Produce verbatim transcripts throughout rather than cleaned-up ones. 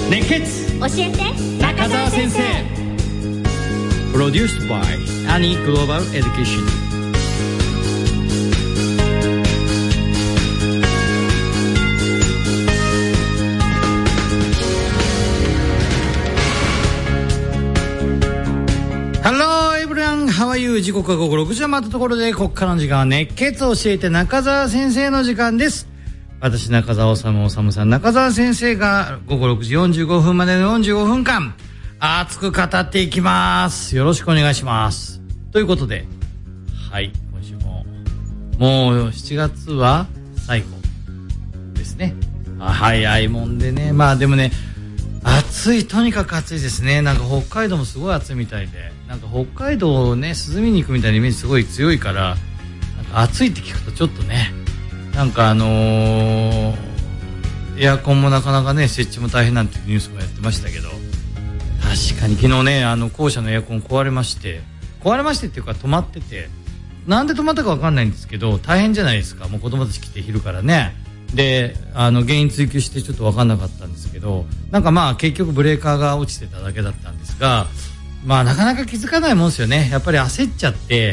熱血教えて中澤先生。プロデュース by アニーグローバルエデュケーション。Hello everyone, how are you? 時刻は午後ろくじを回ったところで、ここからの時間は熱血を教えて中澤先生の時間です。私中澤治治さん、中澤先生が午後ろくじよんじゅうごふんまでのよんじゅうごふんかん熱く語っていきます。よろしくお願いします。ということで、はい、今週ももうしちがつは最後ですね。あ、早いもんでね。まあでもね、暑い、とにかく暑いですね。なんか北海道もすごい暑いみたいで、なんか北海道をね涼みに行くみたいなイメージすごい強いから、なんか暑いって聞くとちょっとね、なんかあのー、エアコンもなかなかね設置も大変なんていうニュースもやってましたけど、確かに昨日ね、あの校舎のエアコン壊れまして壊れましてっていうか止まってて、なんで止まったか分かんないんですけど、大変じゃないですか。もう子供たち来て昼からね。で、あの原因追求してちょっと分かんなかったんですけど、なんかまあ結局ブレーカーが落ちてただけだったんですが、まあなかなか気づかないもんですよね。やっぱり焦っちゃって、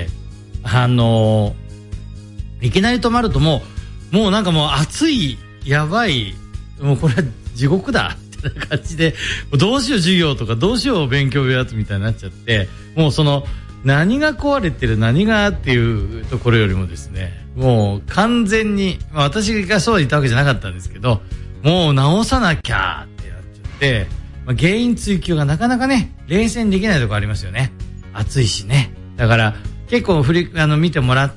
あのいきなり止まるともうもうなんかもう暑い、やばい、もうこれは地獄だってな感じで、どうしよう授業とかどうしよう勉強やつみたいになっちゃって、もうその何が壊れてる何がっていうところよりもですね、もう完全に、まあ、私がそう言ったわけじゃなかったんですけど、もう直さなきゃってなっちゃって、まあ、原因追求がなかなかね冷静にできないところありますよね。暑いしね。だから結構振りあの見てもらって、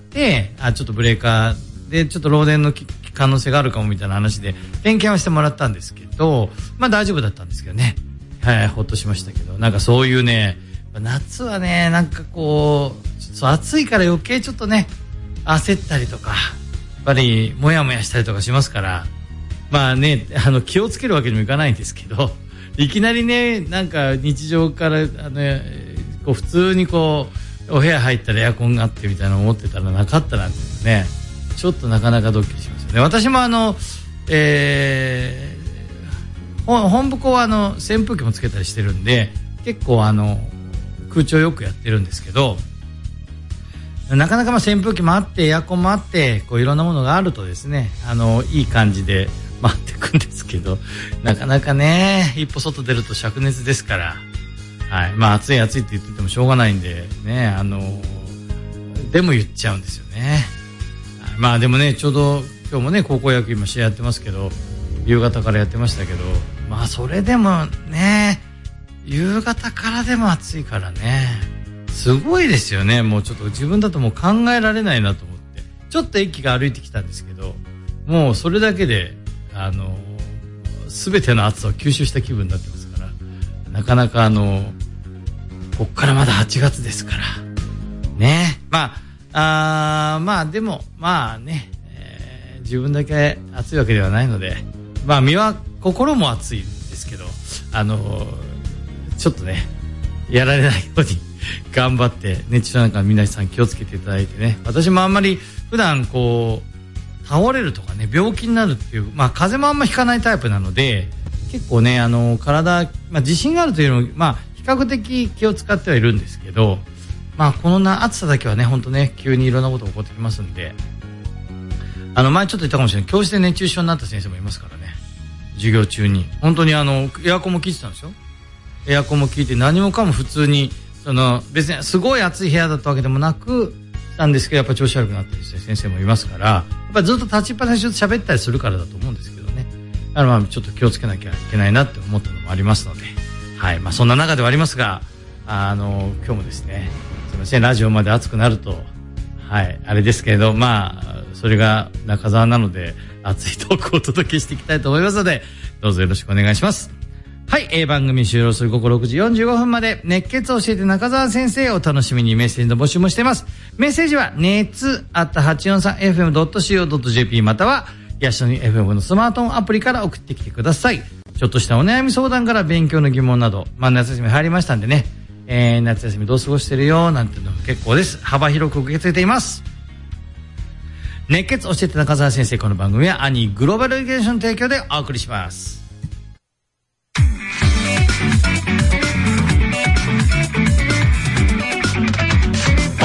あ、ちょっとブレーカーでちょっと漏電の可能性があるかもみたいな話で点検はしてもらったんですけど、まあ大丈夫だったんですけどね。はい、ほっとしましたけど、なんかそういうね、夏はね、なんかこうちょっと暑いから余計ちょっとね焦ったりとか、やっぱりモヤモヤしたりとかしますから、まあね、あの気をつけるわけにもいかないんですけど、いきなりね、なんか日常からあのこう普通にこうお部屋入ったらエアコンがあってみたいなの思ってたらなかったなんてね、ちょっとなかなかドッキリしますよね。私もあの、えー、本部校はあの扇風機もつけたりしてるんで、結構あの空調よくやってるんですけど、なかなかまあ扇風機もあってエアコンもあって、こういろんなものがあるとですね、あのいい感じで回っていくんですけど、なかなかね一歩外出ると灼熱ですから、はい、まあ暑い暑いって言っててもしょうがないんでね、あのでも言っちゃうんですよね。まあでもね、ちょうど今日もね高校野球今試合やってますけど、夕方からやってましたけど、まあそれでもね夕方からでも暑いからね、すごいですよね。もうちょっと自分だともう考えられないなと思って、ちょっと駅が歩いてきたんですけど、もうそれだけであの全ての暑さを吸収した気分になってますから、なかなかあのこっからまだはちがつですからね。まああまあでもまあね、えー、自分だけ暑いわけではないので、まあ身は心も暑いんですけど、あのちょっとねやられないように頑張って熱中症なんか皆さん気をつけていただいてね。私もあんまり普段こう倒れるとかね病気になるっていう、まあ風邪もあんまひかないタイプなので、結構ねあの体、まあ、自信があるというよりも、まあ比較的気を使ってはいるんですけど、まあこの暑さだけはね本当ね急にいろんなことが起こってきますんで、あの前ちょっと言ったかもしれない、教室で熱中症になった先生もいますからね。授業中に本当にあのエアコンも効いてたんですよ。エアコンも効いて何もかも普通に、その別にすごい暑い部屋だったわけでもなくたんですけど、やっぱ調子悪くなったりして先生もいますから、やっぱずっと立ちっぱなしで喋ったりするからだと思うんですけどね。だからまあちょっと気をつけなきゃいけないなって思ったのもありますので、はい、まあそんな中ではありますが、あの今日もですね、すいません、ラジオまで熱くなると、はいあれですけれど、まあそれが中澤なので熱いトークをお届けしていきたいと思いますので、どうぞよろしくお願いします。はい、えー、番組終了する午後ろくじよんじゅうごふんまで熱血を教えて中澤先生をお楽しみにメッセージの募集もしています。メッセージは熱アット はちよんさんエフエムドットシーオードットジェーピー またはヤシの エフエム のスマートフォンアプリから送ってきてください。ちょっとしたお悩み相談から勉強の疑問など、まあ夏休み入りましたんでね、えー、夏休みどう過ごしてるよなんていうのも結構です。幅広く受け付けています。熱血教えて中澤先生、この番組はアニーグローバルエデュケーションの提供でお送りします。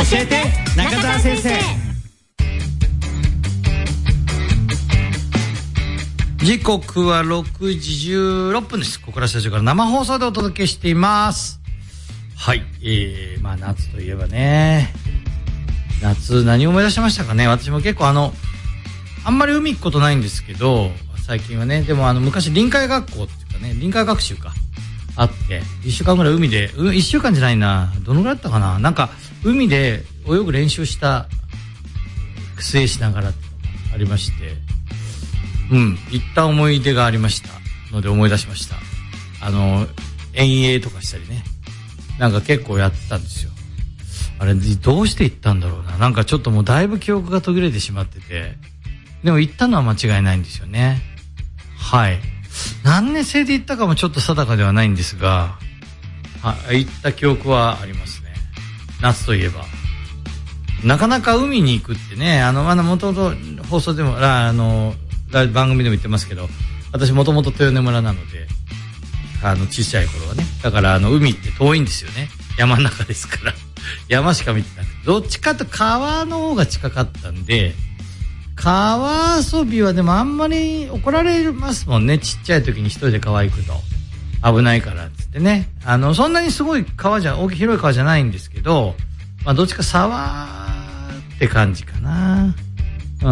えて中澤先生。時刻はろくじじゅうろっぷんです。小倉スタジオから生放送でお届けしています。はい、えー、まあ夏といえばね、夏何を思い出しましたかね。私も結構あのあんまり海行くことないんですけど、最近はね。でもあの昔臨海学校っていうかね、臨海学習かあって、いっしゅうかんぐらい海で、いっしゅうかんじゃないな、どのぐらいだったかな、なんか海で泳ぐ練習した末しながらっていうのがありまして、うん、行った思い出がありましたので思い出しました。あの遠泳とかしたりね、なんか結構やってたんですよ。あれどうして行ったんだろうな、なんかちょっともうだいぶ記憶が途切れてしまってて、でも行ったのは間違いないんですよね。はい、何年生で行ったかもちょっと定かではないんですが、は行った記憶はありますね。夏といえばなかなか海に行くってね、あのもともと放送でもあの番組でも言ってますけど、私もともと豊根村なので、あの小さい頃はね、だからあの海って遠いんですよね。山の中ですから山しか見てなくて、どっちかと川の方が近かったんで、川遊びはでもあんまり怒られますもんね。ちっちゃい時に一人で川行くと危ないからっつってね。あのそんなにすごい川じゃ大きい広い川じゃないんですけど、まあどっちか沢って感じかな。うん、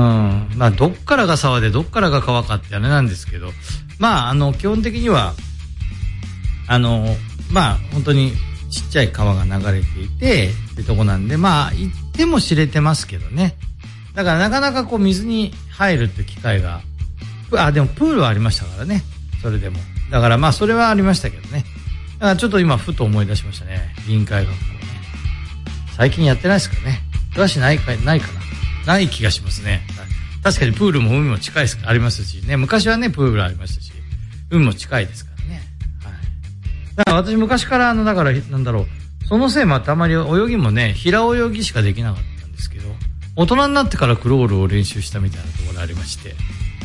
まあどっからが沢でどっからが川かってあれなんですけど、まああの基本的にはあのまあ本当にちっちゃい川が流れていてってとこなんで、まあ行っても知れてますけどね。だからなかなかこう水に入るって機会が、あでもプールはありましたからね。それでもだからまあそれはありましたけどね。だからちょっと今ふと思い出しましたね。臨海学校ね、最近やってないですかね。詳しないかないかな。ない気がしますね。確かにプールも海も近いですありますしね。昔はねプールありましたし、海も近いですからね。はい。だから私昔からあのだからなんだろう、そのせいもあってあまり泳ぎもね平泳ぎしかできなかったんですけど、大人になってからクロールを練習したみたいなところがありまして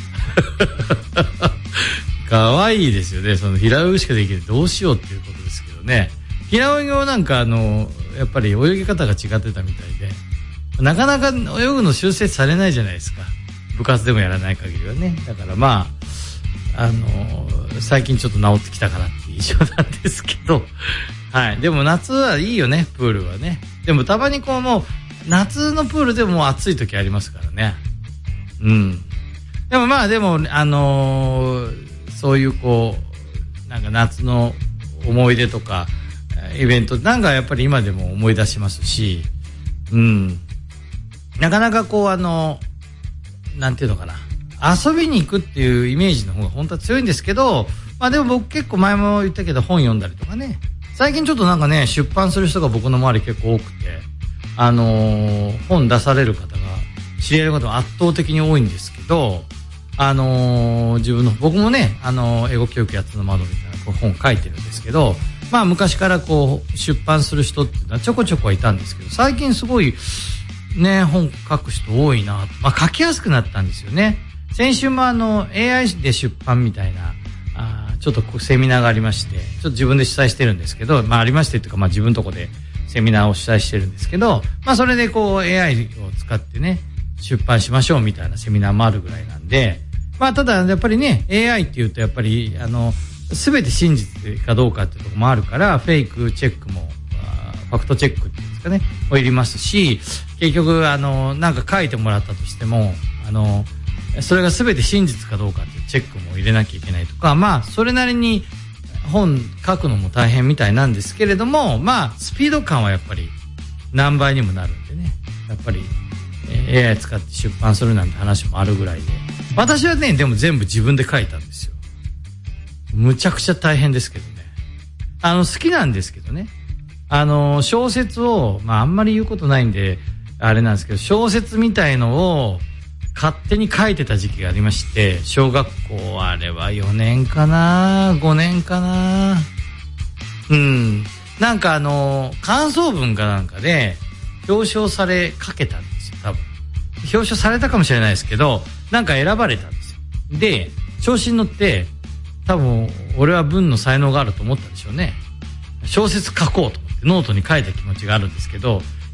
可愛いですよね。その平泳ぎしかできない、どうしようっていうことですけどね。平泳ぎをなんかあのやっぱり泳ぎ方が違ってたみたいで、なかなか泳ぐの修正されないじゃないですか、部活でもやらない限りはね。だからまああの最近ちょっと治ってきたかなっていう印象なんですけど、はい。でも夏はいいよね、プールはね。でもたまにこうもう夏のプールでも暑い時ありますからね。うん。でもまあでもあのー、そういうこうなんか夏の思い出とかイベントなんかやっぱり今でも思い出しますし、うん。なかなかこうあのなんていうのかな、遊びに行くっていうイメージの方が本当は強いんですけど、まあでも僕結構前も言ったけど本読んだりとかね、最近ちょっとなんかね出版する人が僕の周り結構多くて、あのー、本出される方が知り合いの方が圧倒的に多いんですけど、あのー、自分の僕もね、あのー、英語教育やつの窓みたいなこう本書いてるんですけど、まあ昔からこう出版する人っていうのはちょこちょこはいたんですけど、最近すごいね本書く人多いな、まあ書きやすくなったんですよね。先週もあの エーアイ で出版みたいなあちょっとセミナーがありまして、ちょっと自分で主催してるんですけど、まあありましてっていうか、まあ自分のとこでセミナーを主催してるんですけど、まあそれでこう エーアイ を使ってね出版しましょうみたいなセミナーもあるぐらいなんで、まあただやっぱりね エーアイ っていうとやっぱりあの全て真実かどうかっていうところもあるから、フェイクチェックもファクトチェックっていうんですかねもいりますし、結局あのなんか書いてもらったとしてもあのそれが全て真実かどうかっていうチェックも入れなきゃいけないとか、まあそれなりに本書くのも大変みたいなんですけれども、まあスピード感はやっぱり何倍にもなるんでね、やっぱり エーアイ 使って出版するなんて話もあるぐらいで、私はねでも全部自分で書いたんですよ。むちゃくちゃ大変ですけどね、あの好きなんですけどね、あの小説をまああんまり言うことないんであれなんですけど、小説みたいのを勝手に書いてた時期がありまして、小学校あれはよねんかなごねんかな、うんなんかあの感想文かなんかで表彰されかけたんですよ。多分表彰されたかもしれないですけど、なんか選ばれたんですよ。で調子に乗って多分俺は文の才能があると思ったんでしょうね。小説書こうと思ってノートに書いた気持ちがあるんですけど、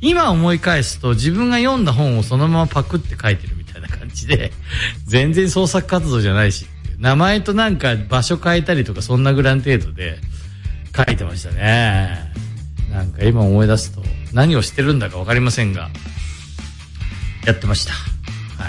今思い返すと自分が読んだ本をそのままパクって書いてるみたいな感じで、全然創作活動じゃないし、名前となんか場所変えたりとかそんなぐらいの程度で書いてましたね。なんか今思い出すと何をしてるんだか分かりませんが、やってました。はい。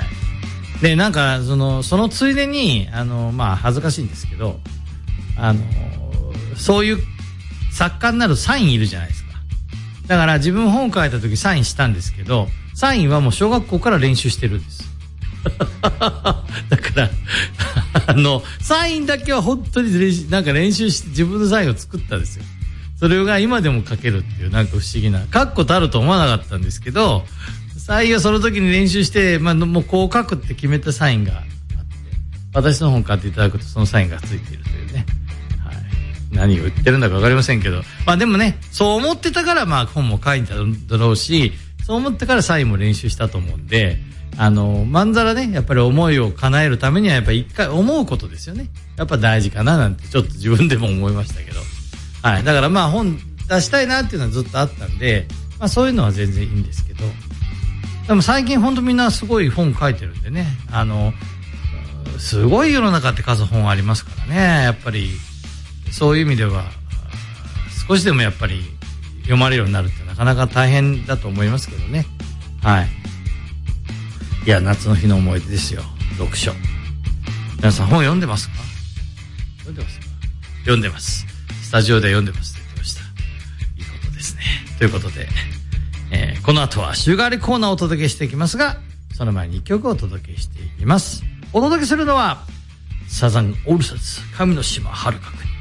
で、なんかその、そのついでに、あの、まあ恥ずかしいんですけど、あの、そういう作家になるサインいるじゃないですか。だから自分本書いた時サインしたんですけど、サインはもう小学校から練習してるんです。だからあのサインだけは本当に練習、なんか練習して自分のサインを作ったんですよ。それが今でも書けるっていう、なんか不思議な、書くことあると思わなかったんですけど、サインをその時に練習して、まあ、もうこう書くって決めたサインがあって、私の本買っていただくとそのサインがついているというね。はい。何を言ってるんだか分かりませんけど、まあでもね、そう思ってたからまあ本も書いただろうし、そう思ってからサインも練習したと思うんで、あの、まんざらね、やっぱり思いを叶えるためにはやっぱり一回思うことですよね。やっぱ大事かななんてちょっと自分でも思いましたけど。はい。だからまあ本出したいなっていうのはずっとあったんで、まあそういうのは全然いいんですけど、でも最近本当みんなすごい本書いてるんでね、あの、すごい世の中って数本ありますからね、やっぱりそういう意味では少しでもやっぱり読まれるようになるってなかなか大変だと思いますけどね。はい。いや、夏の日の思い出ですよ、読書。皆さん本読んでますか？読んでますか？読んでます。スタジオで読んでますって言ってました。いいことですね。ということで、えー、この後は週替わりコーナーをお届けしていきますが、その前に一曲お届けしていきます。お届けするのはサザンオールスターズ、神の島遥か君。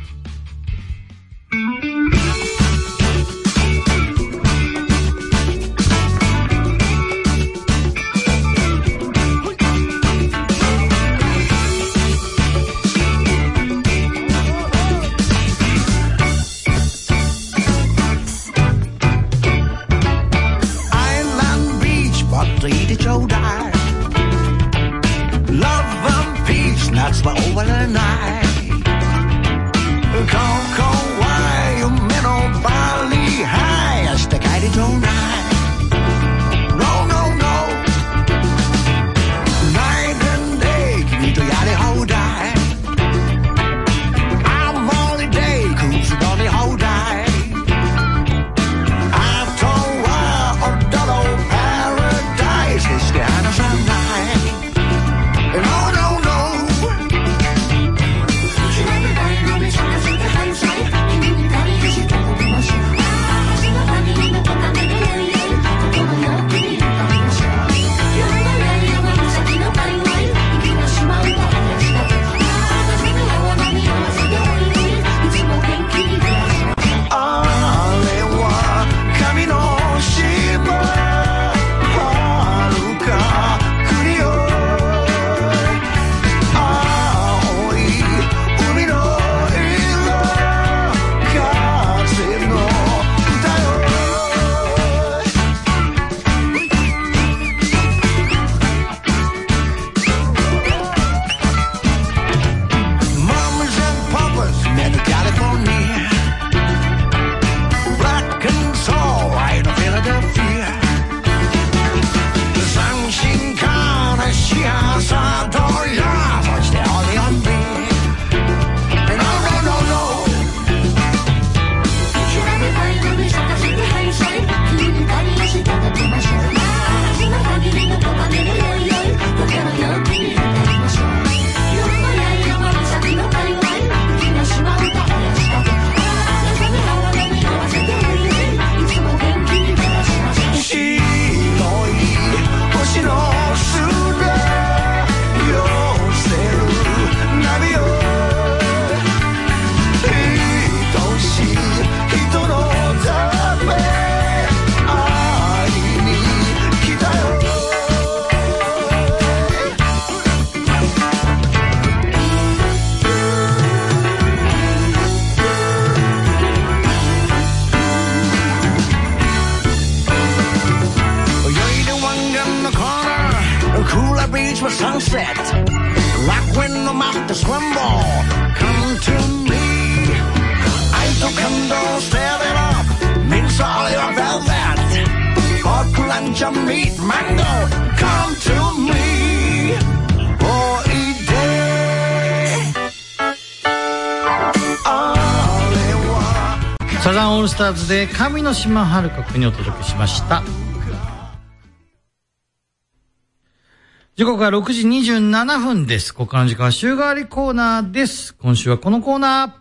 Step it up, means all your velvet. Matcha meat mango come to me おいでサザンオールスターズで神の島遥くにお届けしました。時刻はろくじにじゅうななふんです。ここからの時間は週替わりコーナーです。今週はこのコーナ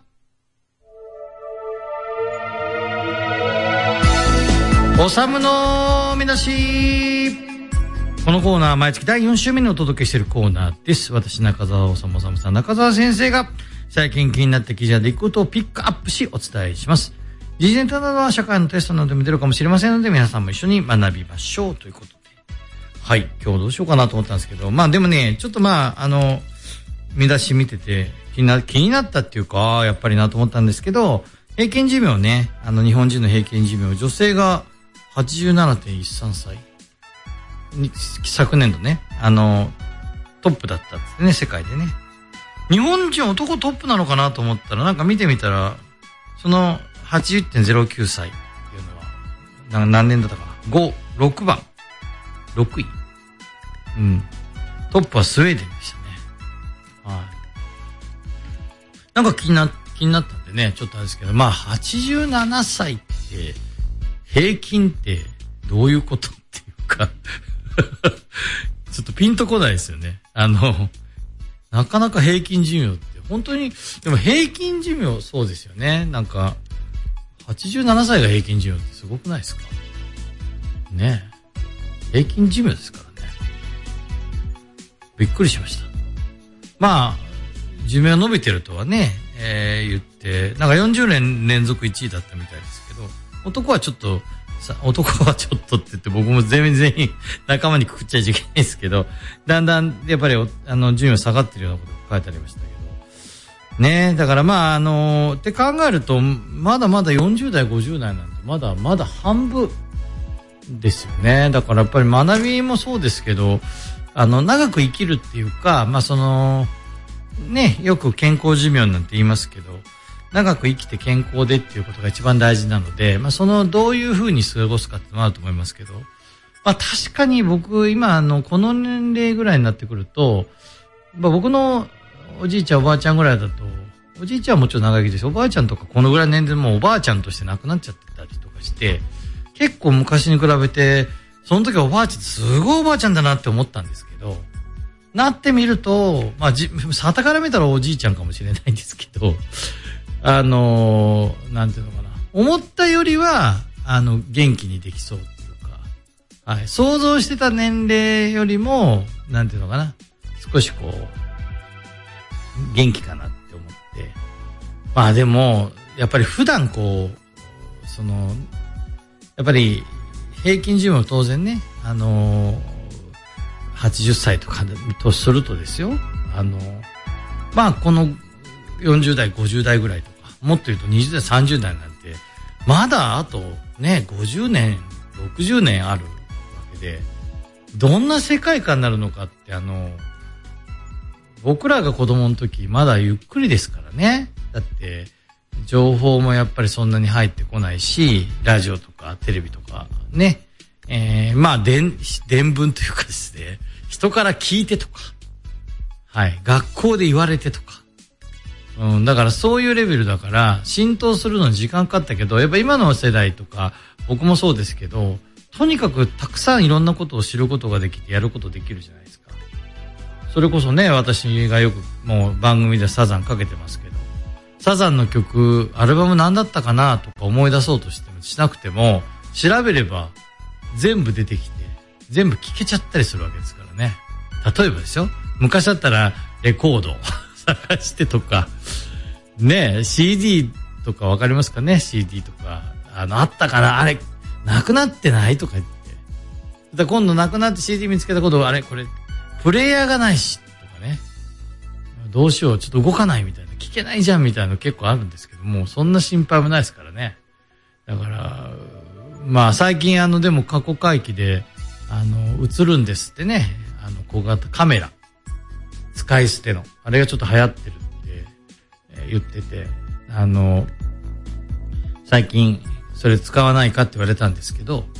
ー、おさむの見出し。このコーナーは毎月だいよん週目にお届けしているコーナーです。私中澤おさむおさむさん中澤先生が最近気になった記事や出来事をピックアップしお伝えします。時事ネタなどは社会のテストなどでも出るかもしれませんので、皆さんも一緒に学びましょうということで、はい、今日どうしようかなと思ったんですけど、まあでもね、ちょっとまああの見出し見てて気にな気になったっていうか、やっぱりなと思ったんですけど、平均寿命ね、あの日本人の平均寿命、女性が はちじゅうななてんいちさん 歳に昨年度ね、あのトップだったってね、世界でね。日本人男トップなのかなと思ったら、なんか見てみたらその はちじゅうてんゼロきゅう 歳っていうのは何年だったかな、ご、ろくばん、ろくい、うん、トップはスウェーデンでしたね。はい。なんか気にな気になったんでね、ちょっとあれですけど、まあはちじゅうななさいって平均ってどういうことっていうかちょっとピンとこないですよね。あのなかなか平均寿命って本当に、でも平均寿命そうですよね。なんかはちじゅうななさいが平均寿命ってすごくないですかね。平均寿命ですからね。びっくりしました。まあ寿命伸びてるとはね、えー、言ってなんかよんじゅうねん連続いちいだったみたいですけど、男はちょっとさ男はちょっとって言って僕も全員全員仲間にくくっちゃいけないですけど、だんだんやっぱりあの寿命下がってるようなことが書いてありましたけどね。だからまああのって考えると、まだまだよんじゅうだいごじゅうだいなんてまだまだ半分ですよね。だからやっぱり学びもそうですけど、あの長く生きるっていうか、まあそのね、よく健康寿命なんて言いますけど、長く生きて健康でっていうことが一番大事なので、まあそのどういうふうに過ごすかってのもあると思いますけど、まあ確かに僕今あのこの年齢ぐらいになってくると、まあ僕のおじいちゃんおばあちゃんぐらいだと、おじいちゃんはもちろん長生きです。おばあちゃんとかこのぐらいの年齢でもうおばあちゃんとして亡くなっちゃってたりとかして、結構昔に比べてその時はおばあちゃんってすごいおばあちゃんだなって思ったんですけど、なってみると、まあじ傍から見たらおじいちゃんかもしれないんですけど、あのー、なんていうのかな、思ったよりはあの元気にできそうっていうか、はい、想像してた年齢よりもなんていうのかな、少しこう元気かなって思って、まあでもやっぱり普段こうそのやっぱり平均寿命当然ね、あのー、はちじゅっさいとかとするとですよ、あのー、まあこのよんじゅうだいごじゅうだいぐらいとか、もっと言うとにじゅうだいさんじゅうだいなんてまだあとねごじゅうねんろくじゅうねんあるわけで、どんな世界観になるのかって、あの僕らが子供の時まだゆっくりですからね。だって情報もやっぱりそんなに入ってこないし、ラジオとかテレビとかね、えー、まあ伝伝聞というかですね、人から聞いてとか、はい、学校で言われてとか、うん、だからそういうレベルだから浸透するのに時間かかったけど、やっぱ今の世代とか僕もそうですけど、とにかくたくさんいろんなことを知ることができてやることできるじゃないですか。それこそね、私がよくもう番組でサザンかけてますけど、サザンの曲アルバム何だったかなとか思い出そうとしてもしなくても調べれば全部出てきて全部聞けちゃったりするわけですからね。例えばですよ、昔だったらレコード探してとかね、 シーディー とかわかりますかね。 シーディー とかあのあったかな、あれなくなってないとか言って、だ今度なくなって シーディー 見つけたこと、あれこれプレイヤーがないしとかね、どうしようちょっと動かないみたいな、聞けないじゃんみたいなの結構あるんですけども、そんな心配もないですからね。だからまあ最近あのでも過去回帰であの映るんですってね、あの小型カメラ使い捨てのあれがちょっと流行ってるって、えー、言ってて、あの最近それ使わないかって言われたんですけど、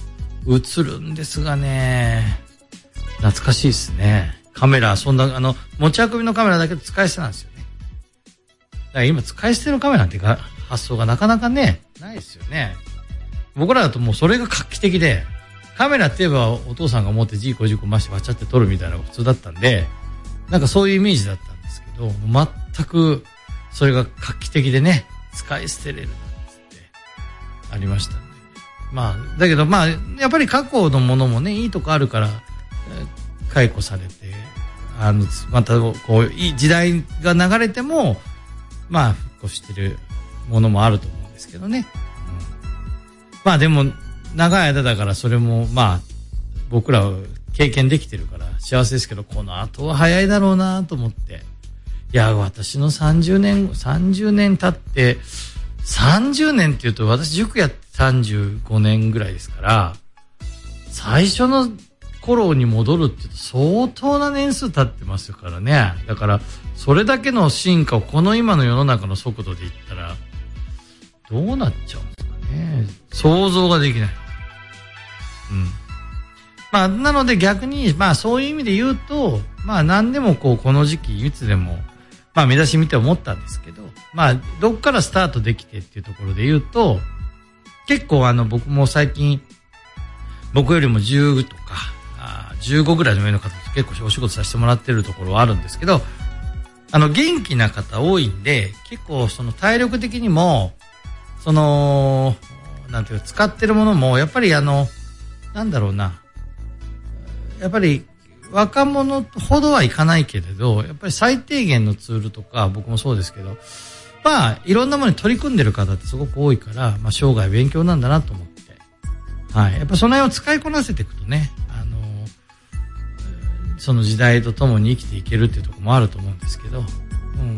映るんですがね、懐かしいですね。カメラ、そんな、あの、持ち運びのカメラだけど使い捨てなんですよね。だから今使い捨てのカメラなんてが発想がなかなかね、ないですよね。僕らだともうそれが画期的で、カメラって言えばお父さんが持ってジーコジーコ回してバチャって撮るみたいなのが普通だったんで、なんかそういうイメージだったんですけど、全くそれが画期的でね、使い捨てれるなんつってありましたね。まあ、だけどまあ、やっぱり過去のものもね、いいとこあるから、解雇されて、あの、またこう、いい時代が流れても、まあ、復興してるものもあると思うんですけどね。うん、まあでも、長い間だからそれも、まあ、僕らは経験できてるから幸せですけど、この後は早いだろうなと思って。いや、私のさんじゅうねん、さんじゅうねん経って、さんじゅうねんって言うと私塾やってさんじゅうごねんぐらいですから、最初の頃に戻るって言うと相当な年数経ってますからね。だから、それだけの進化をこの今の世の中の速度で言ったら、どうなっちゃうんですかね。想像ができない。うん。まあ、なので逆に、まあそういう意味で言うと、まあ何でもこう、この時期、いつでも、まあ見出し見て思ったんですけど、まあ、どっからスタートできてっていうところで言うと、結構あの、僕も最近、僕よりもじゅうとか、あじゅうごぐらいの上の方と結構お仕事させてもらってるところはあるんですけど、あの、元気な方多いんで、結構その体力的にも、その、なんていうか、使ってるものも、やっぱりあの、なんだろうな、やっぱり若者ほどはいかないけれど、やっぱり最低限のツールとか、僕もそうですけど、まあ、いろんなものに取り組んでる方ってすごく多いから、まあ、生涯勉強なんだなと思って。はい。やっぱその辺を使いこなせていくとね、あの、その時代とともに生きていけるっていうところもあると思うんですけど、うん。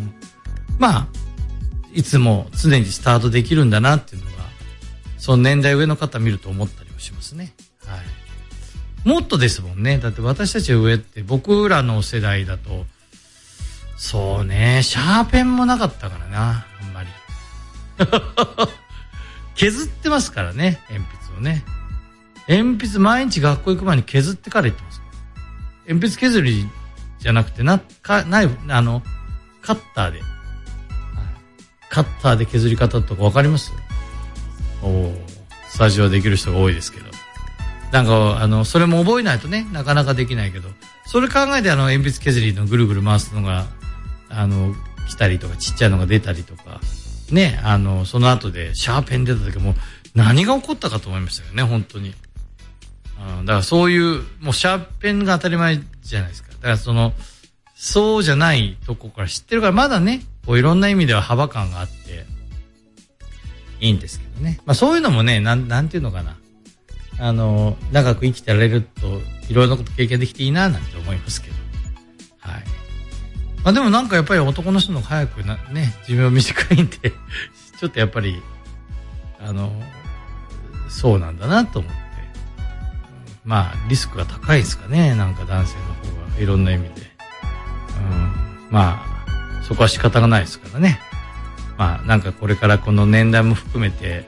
まあ、いつも常にスタートできるんだなっていうのが、その年代上の方見ると思ったりもしますね。はい。もっとですもんね。だって私たち上って僕らの世代だと、そうね、シャーペンもなかったからな、あんまり。削ってますからね、鉛筆をね。鉛筆毎日学校行く前に削ってから行ってますから。鉛筆削りじゃなくてな、か、ナイフ、あの、カッターで。はい、カッターで削り方とかわかります？おー、スタジオできる人が多いですけど。なんか、あの、それも覚えないとね、なかなかできないけど、それ考えてあの、鉛筆削りのぐるぐる回すのが、あの、来たりとか、ちっちゃいのが出たりとか、ね、あの、その後でシャーペン出た時も、何が起こったかと思いましたよね、本当に。うん、だからそういう、もうシャーペンが当たり前じゃないですか。だからその、そうじゃないとこから知ってるから、まだね、こういろんな意味では幅感があって、いいんですけどね。まあそういうのもね、なん、なんていうのかな。あの、長く生きてられると、いろいろなこと経験できていいな、なんて思いますけど。はい。まあでもなんかやっぱり男の人の方が早くな、ね、寿命短いんで、ちょっとやっぱり、あの、そうなんだなと思って。まあ、リスクが高いですかね、なんか男性の方が、いろんな意味で。うん、まあ、そこは仕方がないですからね。まあ、なんかこれからこの年代も含めて、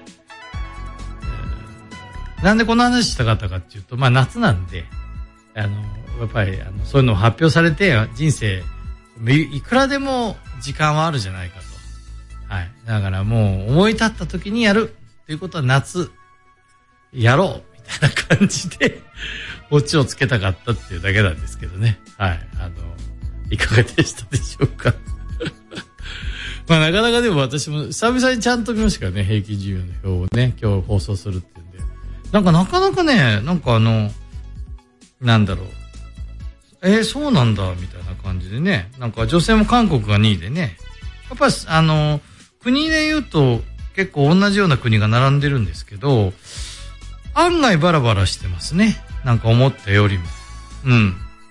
なんでこの話したかったかっていうと、まあ夏なんで、あの、やっぱり、あの、そういうのを発表されて、人生、いくらでも時間はあるじゃないかと。はい。だからもう思い立った時にやるっていうことは夏、やろうみたいな感じで、オチをつけたかったっていうだけなんですけどね。はい。あの、いかがでしたでしょうか。まあなかなかでも私も久々にちゃんと見ましたからね、平均寿命の表をね、今日放送するっていうんで。なんかなかなかね、なんかあの、なんだろう。えー、そうなんだ、みたいな感じでね。なんか女性も韓国がにいでね。やっぱりあの、国で言うと結構同じような国が並んでるんですけど、案外バラバラしてますね。なんか思ったよりも。うん。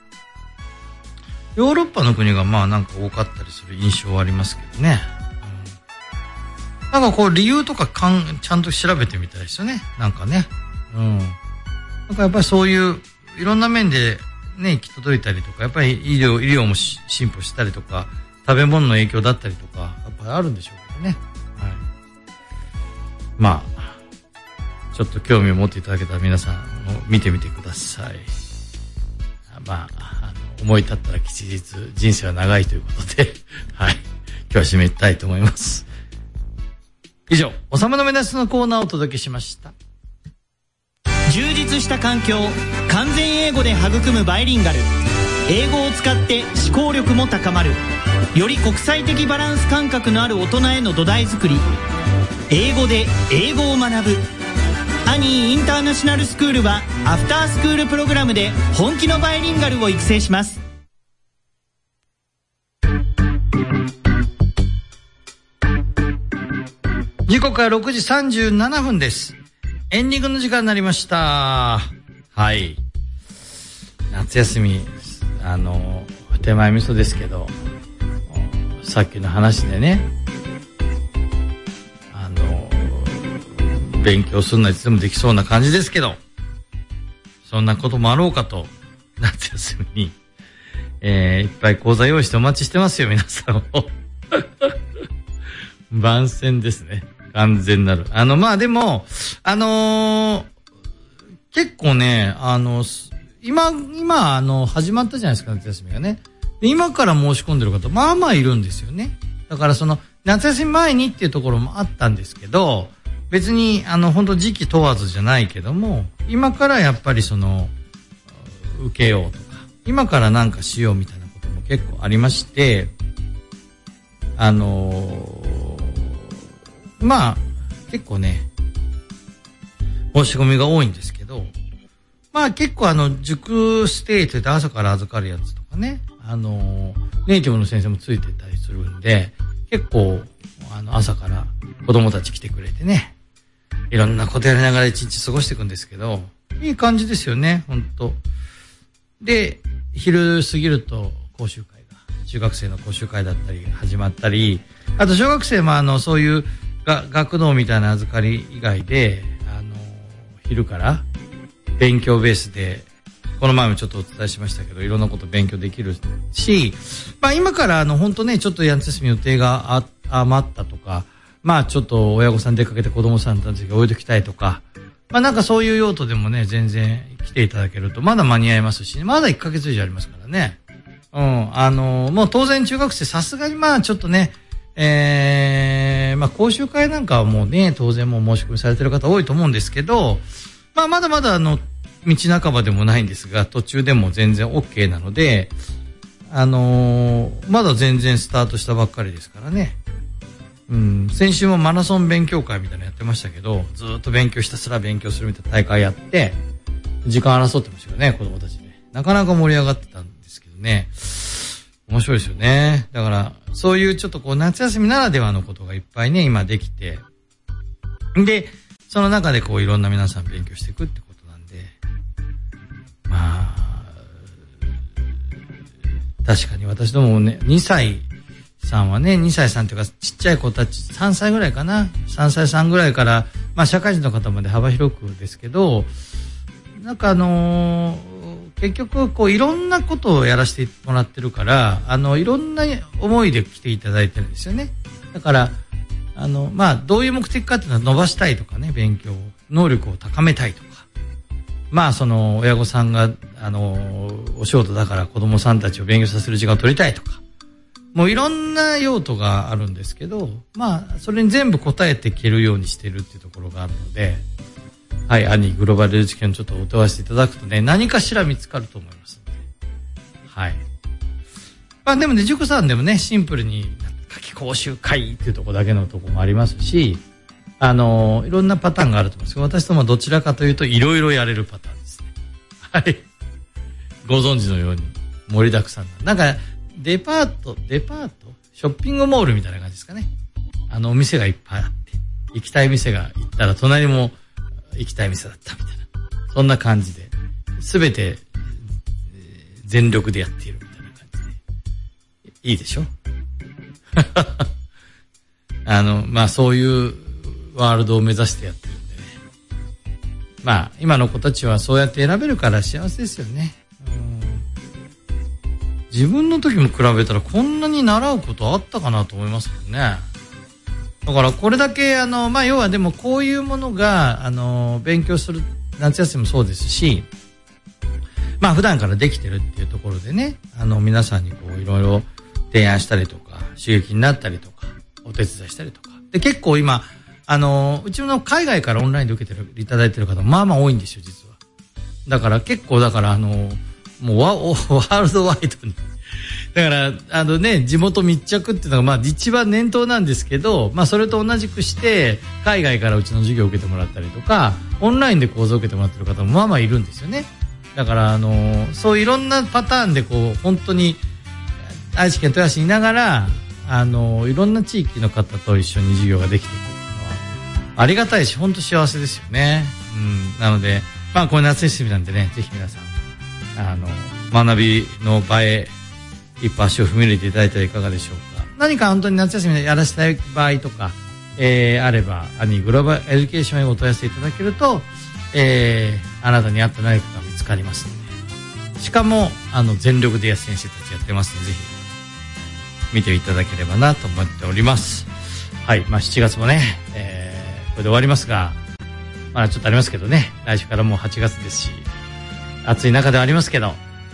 ヨーロッパの国がまあなんか多かったりする印象はありますけどね。うん、なんかこう理由とかかんちゃんと調べてみたいですよね。なんかね。うん。なんかやっぱりそういういろんな面でね、行き届いたりとか、やっぱり医療、医療も進歩したりとか、食べ物の影響だったりとか、やっぱりあるんでしょうけどね。はい。まあ、 ちょっと興味を持っていただけたら皆さん見てみてください。まあ、あの思い立ったら吉日、人生は長いということではい、今日は締めたいと思います。以上、おさむの目指すのコーナーをお届けしました。 充実した環境、完全英語で育むバイリンガル。英語を使って思考力も高まる。より国際的バランス感覚のある大人への土台作り。英語で英語を学ぶ。アニーインターナショナルスクールはアフタースクールプログラムで本気のバイリンガルを育成します。 時刻はろくじさんじゅうななふんです。エンディングの時間になりました。はい。夏休み、あの、手前味噌ですけど、さっきの話でね、あの、勉強するのはいつでもできそうな感じですけど、そんなこともあろうかと、夏休みに、えー、いっぱい講座用意してお待ちしてますよ、皆さんを。番宣ですね。完全なる。あの、まあでも、あのー、結構ね、あの、今、今、あの、始まったじゃないですか、夏休みがね。で今から申し込んでる方、まあまあいるんですよね。だからその、夏休み前にっていうところもあったんですけど、別に、あの、本当時期問わずじゃないけども、今からやっぱりその、受けようとか、今からなんかしようみたいなことも結構ありまして、あのー、まあ、結構ね、申し込みが多いんですけど、まあ結構あの、塾ステイといって朝から預かるやつとかね、あのー、ネイティブの先生もついてたりするんで、結構、あの、朝から子供たち来てくれてね、いろんなことやりながら一日過ごしていくんですけど、いい感じですよね、ほんと。で、昼過ぎると講習会が、中学生の講習会だったり始まったり、あと小学生もあの、そういうが学童みたいな預かり以外で、あの、昼から勉強ベースで、この前もちょっとお伝えしましたけど、いろんなこと勉強できるし、まあ今からあの、ほんとね、ちょっと夏休み予定があ余ったとか、まあちょっと親御さん出かけて子供さんたちが置いときたいとか、まあなんかそういう用途でもね、全然来ていただけると、まだ間に合いますし、まだいっかげつ以上ありますからね。うん、あのー、もう当然中学生さすがにまあちょっとね、えー、まあ講習会なんかはもうね、当然もう申し込みされてる方多いと思うんですけど、まあまだまだあの、道半ばでもないんですが、途中でも全然 OK なので、あのー、まだ全然スタートしたばっかりですからね。うん、先週もマラソン勉強会みたいなのやってましたけど、ずーっと勉強ひたすら勉強するみたいな大会やって、時間争ってましたよね、子供たちね。なかなか盛り上がってたんですけどね。面白いですよね。だから、そういうちょっとこう夏休みならではのことがいっぱいね、今できて。で、その中でこういろんな皆さん勉強していくってことなんで、まあ、確かに私どもね、にさいさんはね、にさいさんというかちっちゃい子たち、さんさいぐらいかな。さんさいさんぐらいから、まあ社会人の方まで幅広くですけど、なんかあのー、結局こういろんなことをやらせてもらってるから、あの、いろんな思いで来ていただいてるんですよね。だから、あの、まあ、どういう目的かっていうのは伸ばしたいとかね、勉強、能力を高めたいとか。まあ、その、親御さんが、あの、お仕事だから子供さんたちを勉強させる時間を取りたいとか。もういろんな用途があるんですけど、まあ、それに全部答えていけるようにしてるっていうところがあるので、はい、兄、グローバルエデュケーションちょっとお問い合わせていただくとね、何かしら見つかると思いますので。はい。まあでもね、塾さんでもね、シンプルに、夏季講習会っていうところだけのところもありますし、あの、いろんなパターンがあると思うんですけど、私どもどちらかというと、いろいろやれるパターンですね。はい。ご存知のように、盛りだくさんな。なんか、デパート、デパートショッピングモールみたいな感じですかね。あの、お店がいっぱいあって、行きたい店が行ったら、隣も行きたい店だったみたいな。そんな感じで、すべて、全力でやっているみたいな感じで。いいでしょあの、まあそういうワールドを目指してやってるんでね。まあ今の子たちはそうやって選べるから幸せですよね。自分の時も比べたらこんなに習うことあったかなと思いますけどね。 だからこれだけあの、まあ、要はでもこういうものがあの勉強する夏休みもそうですし、まあ普段からできてるっていうところでね、あの皆さんにこういろいろ提案したりとか刺激になったりとかお手伝いしたりとかで、結構今あのうちの海外からオンラインで受けてるいただいてる方まあまあ多いんですよ実は。だから結構だからあのもうワワールドワイドにだからあのね地元密着っていうのがまあ一番念頭なんですけど、まあそれと同じくして海外からうちの授業を受けてもらったりとかオンラインで講座を受けてもらってる方もまあまあいるんですよね。だからあのそういろんなパターンでこう本当に愛知県豊橋にいながらあのいろんな地域の方と一緒に授業ができていくっていうのはありがたいし本当幸せですよね。うん、なのでまあこれ夏休みなんでねぜひ皆さんあの学びの場へ一歩足を踏み入れていただいたらいかがでしょうか。何か本当に夏休みでやらせたい場合とか、えー、あればアニーグローバルエデュケーションへお問い合わせいただけると、えー、あなたに合った何かが見つかりますので、しかもあの全力で先生たちやってますのでぜひ見ていただければなと思っております。はい、まあしちがつもね、えー、これで終わりますがまだちょっとありますけどね、来週からもうはちがつですし暑い中ではありますけど、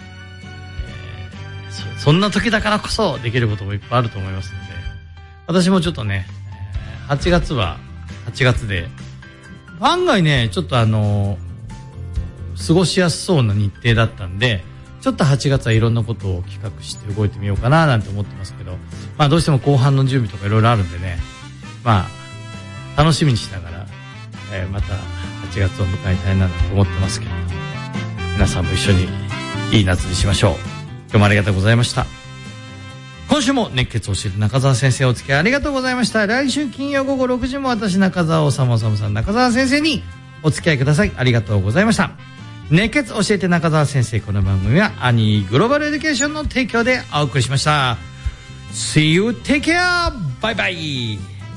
えー、そ, そんな時だからこそできることもいっぱいあると思いますので、私もちょっとね、えー、はちがつははちがつで案外ねちょっとあの過ごしやすそうな日程だったんで、ちょっとはちがつはいろんなことを企画して動いてみようかななんて思ってますけど、まあどうしても後半の準備とかいろいろあるんでね、まあ楽しみにしながら、えー、またはちがつを迎えたいなと思ってますけど、皆さんも一緒にいい夏にしましょう。今日もありがとうございました。今週も熱血を教える中澤先生お付き合いありがとうございました。来週金曜午後ろくじも私中澤治治さん中澤先生にお付き合いください。ありがとうございました。熱血教えて中澤先生、この番組はアニーグローバルエデュケーションの提供でお送りしました。See you, take care, bye bye.